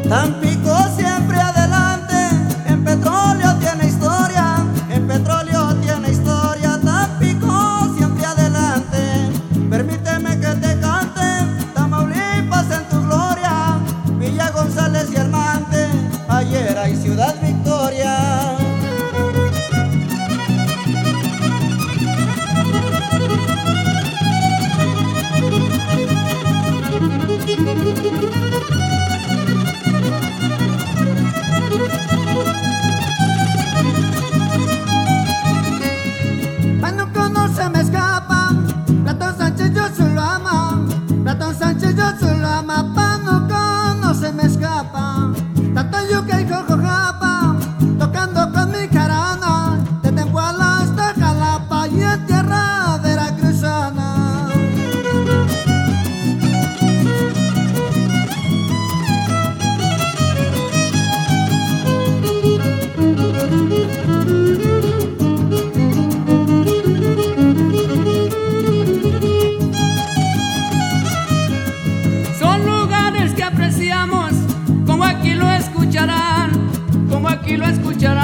Tampico siempre adelante, en petróleo tiene historia, en petróleo tiene historia. Tampico siempre adelante, permíteme que te cante Tamaulipas en tu gloria, Villa González y Almante, Ayera y Ciudad Victoria. Pánuco no se me escapa, Platón Sánchez yo solo ama, Platón Sánchez yo solo ama, Pánuco no se me escapa, tanto yuca y jojojapa, tocando con mi jarana, de Tempuala hasta Jalapa y en tierra veracruzana. Como aquí lo escucharán,